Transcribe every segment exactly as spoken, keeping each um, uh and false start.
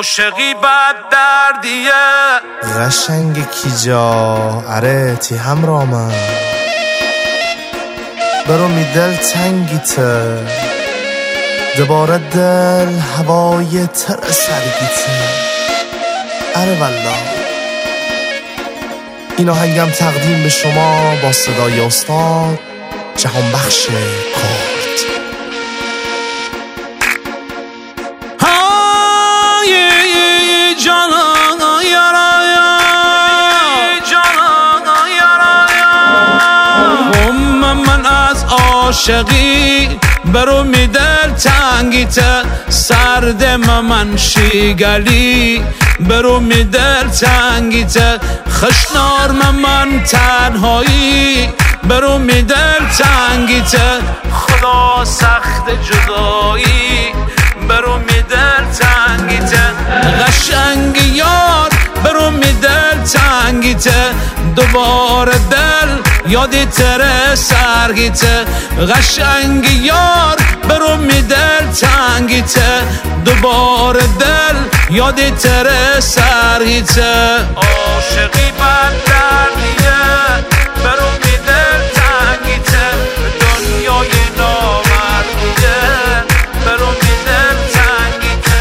عاشقی بد دردیه قشنگ کیجا اره تی همرامم برو می دل تنگیته دوباره دل هوای تر سرگیته اره والله. این آهنگم تقدیم به شما با صدای استاد جهان بخش کرد. عاشقی برو می دل تنگیته سرد من شیگلی برو می دل تنگیته خشنار من تنهایی برو می دل تنگیته خدا سخت جدایی برو می دل تنگیته قشنگ یار برو می دل تنگیته دوباره دل یادی تره سرگیته قشنگ یار برو می دل تنگیته دوباره دل یادی تره سرگیته عاشقی بد دردیه برو می دل تنگیته دنیای نامردیه برو می دل تنگیته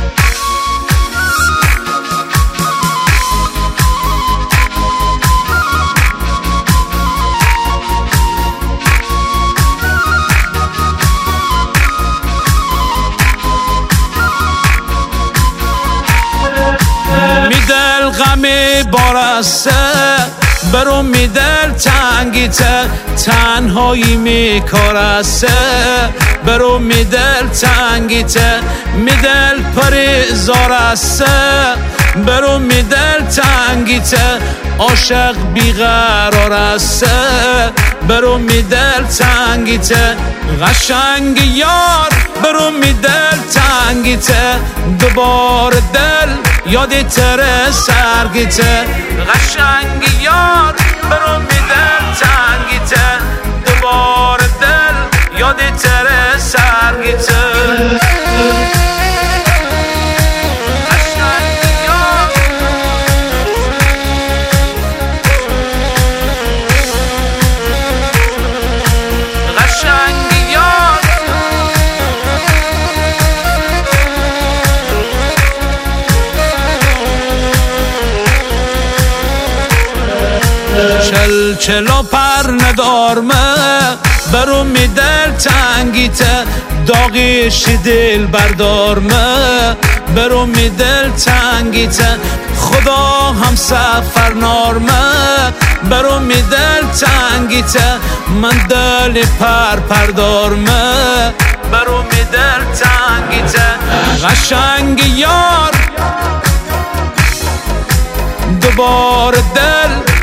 غمی بارسته برو می دل تنگیته تنهایی می کارسته برو می دل تنگیته می دل پری زارسته برو می دل تنگیته عاشق بیقرارسته برو می دل تنگیته قشنگ یار برو می دل تنگیته دوباره دل یادی تره سرگیته قشنگ یار برو می دل تنگیته دوباره دل یادی تره سرگیته چل چلو پر ندارمه برو می دل تنگیته داغیش دل بردارمه برو می دل تنگیته خدا هم سفر نارمه برو می دل تنگیته من دل پر پردارمه برو می دل تنگیته قشنگ یار دوباره دل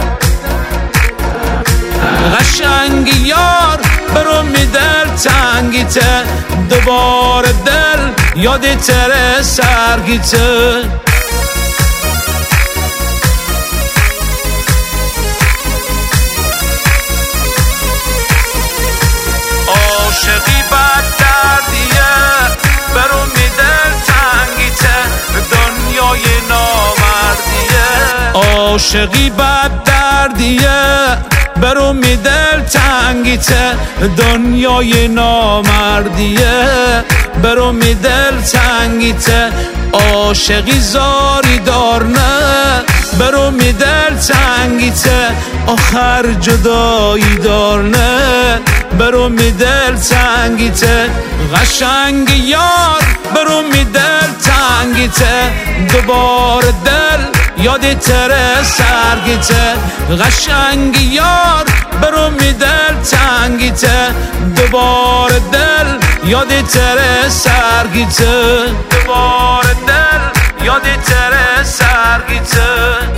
قشنگ یار برو می دل تنگیته دوباره دل یادی تره سرگیته عاشقی بد دردیه برو می دل تنگیته دنیای نامردیه عاشقی بد دردیه برو می دل تنگیته دنیای نامردیه برو می دل تنگیته عاشقی زاری دارنه برو می دل تنگیته آخر جدایی دارنه برو می دل تنگیته قشنگ یار برو می دل تنگیته دوباره دل یادی تره سرگیته قشنگ یار برو می دل تنگیته دوباره دل یادی تره سرگیته دوباره دل یادی تره سرگیته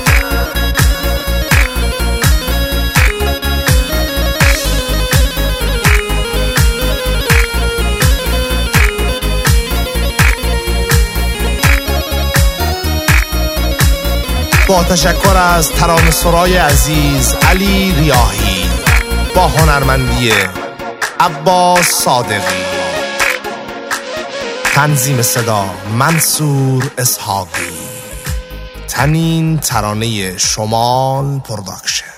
با تشکر از ترانه‌سرای عزیز علی ریاحی با هنرمندی عباس صادقی. تنظیم صدا منصور اسحاقی. تنین ترانه شمال پروداکشن.